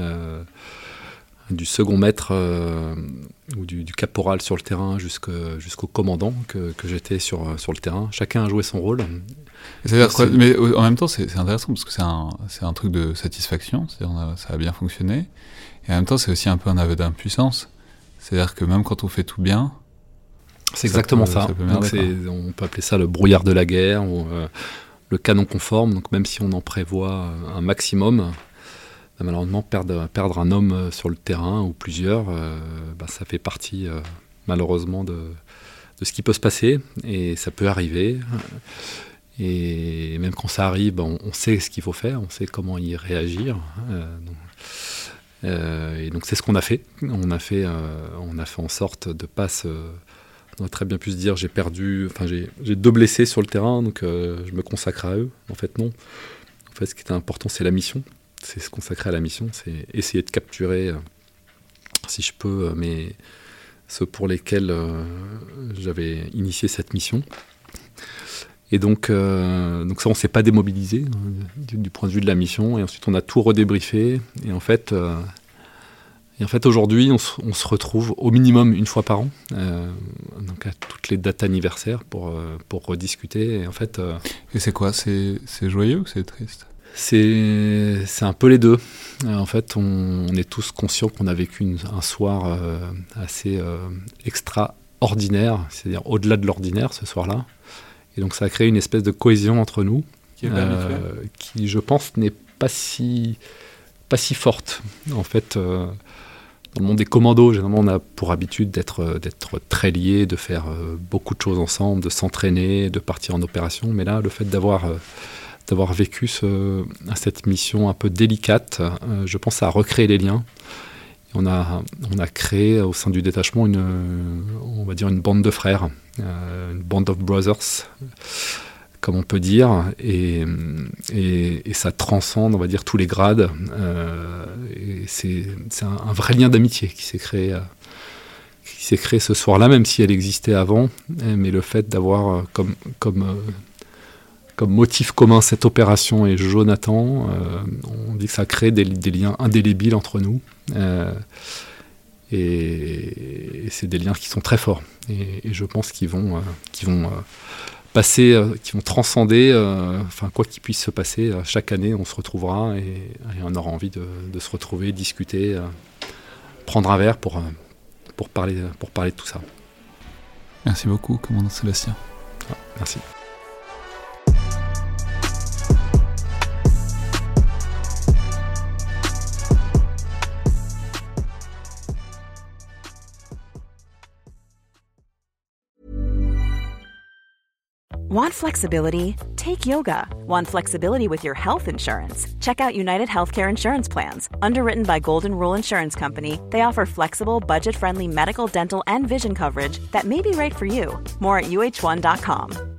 du second maître ou du caporal sur le terrain jusqu'au commandant que j'étais sur le terrain. Chacun a joué son rôle. C'est-à-dire quoi, mais en même temps, c'est intéressant parce que c'est un truc de satisfaction, c'est-à-dire ça a bien fonctionné. Et en même temps, c'est aussi un peu un aveu d'impuissance. C'est-à-dire que même quand on fait tout bien... C'est exactement ça. Donc on peut appeler ça le brouillard de la guerre ou le canon conforme. Donc même si on en prévoit un maximum, malheureusement perdre un homme sur le terrain ou plusieurs, ça fait partie malheureusement de ce qui peut se passer, et ça peut arriver. Et même quand ça arrive, on sait ce qu'il faut faire, on sait comment y réagir. Et donc c'est ce qu'on a fait. On a fait en sorte de pas se... On aurait très bien pu se dire j'ai 2 blessés sur le terrain, donc je me consacre à eux. En fait non. En fait ce qui était important c'est la mission. C'est se consacrer à la mission, c'est essayer de capturer, si je peux, ceux pour lesquels j'avais initié cette mission. Et donc ça, on ne s'est pas démobilisé du point de vue de la mission. Et ensuite, on a tout redébriefé. Et en fait, aujourd'hui, on se retrouve au minimum une fois par an, donc à toutes les dates anniversaires pour rediscuter. Et en fait, et c'est quoi ? C'est joyeux ou c'est triste ? C'est un peu les deux. En fait, on est tous conscients qu'on a vécu un soir assez extraordinaire, c'est-à-dire au-delà de l'ordinaire ce soir-là. Et donc ça a créé une espèce de cohésion entre nous qui, je pense, n'est pas si forte. En fait, dans le monde des commandos, généralement, on a pour habitude d'être très liés, de faire beaucoup de choses ensemble, de s'entraîner, de partir en opération. Mais là, le fait d'avoir vécu cette mission un peu délicate, je pense que ça a recréé les liens. Et on a créé au sein du détachement on va dire une bande de frères, une band of brothers, comme on peut dire, et ça transcende, on va dire, tous les grades. Et c'est un vrai lien d'amitié qui s'est créé ce soir-là, même si elle existait avant. Mais le fait d'avoir comme motif commun cette opération et Jonathan, on dit que ça crée des liens indélébiles entre nous. Et c'est des liens qui sont très forts. Et je pense qu'ils vont passer, qui vont transcender, quoi qu'il puisse se passer, chaque année on se retrouvera et on aura envie de se retrouver, discuter, prendre un verre pour parler de tout ça. Merci beaucoup, commandant Sébastien. Merci. Want flexibility? Take yoga. Want flexibility with your health insurance? Check out United Healthcare Insurance Plans. Underwritten by Golden Rule Insurance Company, they offer flexible, budget-friendly medical, dental, and vision coverage that may be right for you. More at UH1.com.